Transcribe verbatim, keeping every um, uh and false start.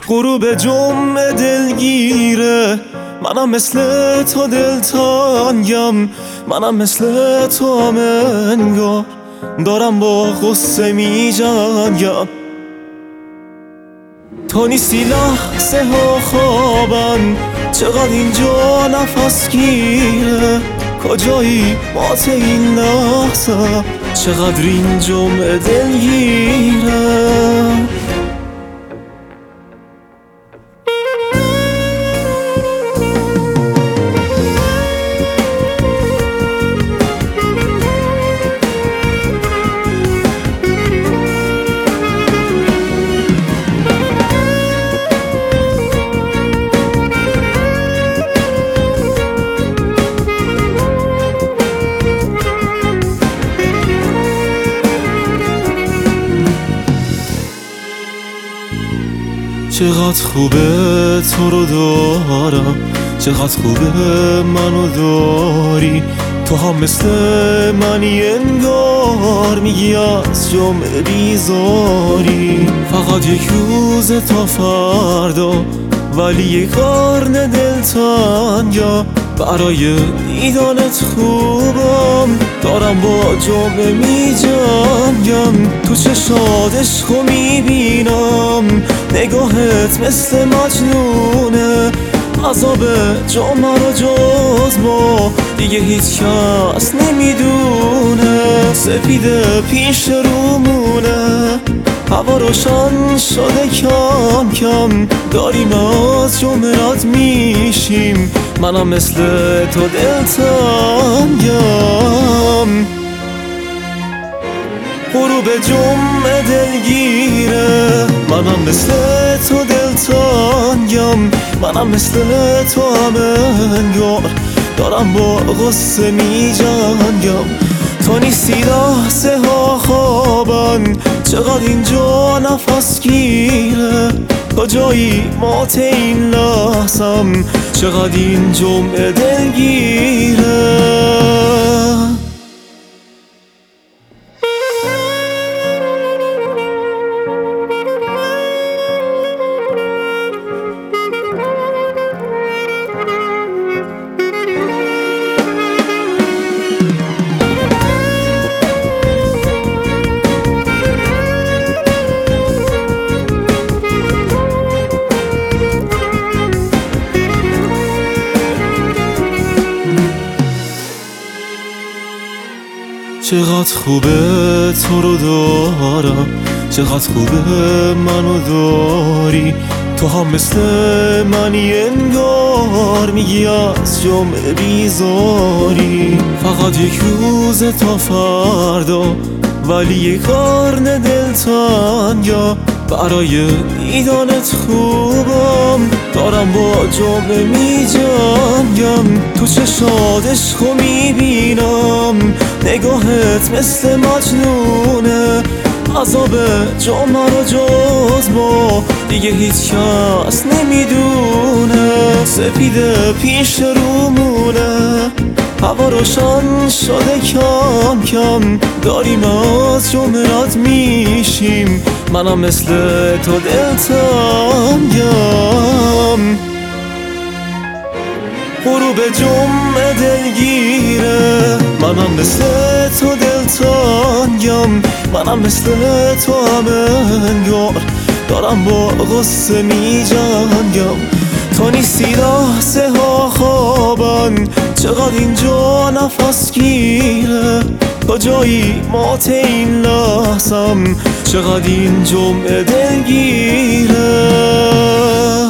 غروب جمعه دلگیره، منم مثل تو دلتنگم، منم مثل تو هم انگار دارم با غصه می جنگم. تو نیستی لحظه ها خوابم، چقدر اینجا نفس گیره، کجایی مات این لحظه، چقدر این جمعه دلگیره. چقدر خوبه تو رو دارم، چقدر خوبه منو داری، تو هم مثل منی انگار، میگی از جمعه بیزاری. فقط یک روز تا فردا، ولی یک قرن دلتنگم، برای دیدنت خوبم، دارم با جمعه می جنگم. تو چشات عشقو می بینم، نگاهت مثل مجنونه، عذاب جمعه رو جز ما دیگه هیچ کس نمیدونه. سپیده پیش رومونه، هوا روشن شده کم کم، داریم از جمعه رد میشیم، منم مثل تو دلتنگم. غروب جمعه دلگیره، منم مثل تو دلتنگم، منم مثل تو هم انگار دارم با غصه می جنگم. تو نیستی لحظه ها خوابم، چقدر اینجا نفس گیره، کجایی مات این لحظم، چقدر این جمعه دلگیره. چقدر خوبه تو رو دارم، چقدر خوبه منو داری، تو هم مثل منی انگار، میگی از جمعه بیزاری. فقط یک روز تا فردا، ولی یک قرن دلتنگم، برای دیدنت خوبم، دارم با جمعه می جنگم. تو چشات عشقو می بینم، نگاهت مثل مجنونه، عذاب جمعه رو جز ما دیگه هیچ کس نمیدونه. سپیده پیش رومونه، هوا روشن شده کم کم، داریم از جمعه رد میشیم، منم مثل تو دلتنگم. غروب جمعه دلگیره، منم مثل تو دلتنگم، منم مثل تو هم انگار دارم با غصه می جنگم. تو نیستی لحظه ها خوابم، چقدر اینجا نفس گیره، کجایی مات این لحظم، چقدر این جمعه دلگیره.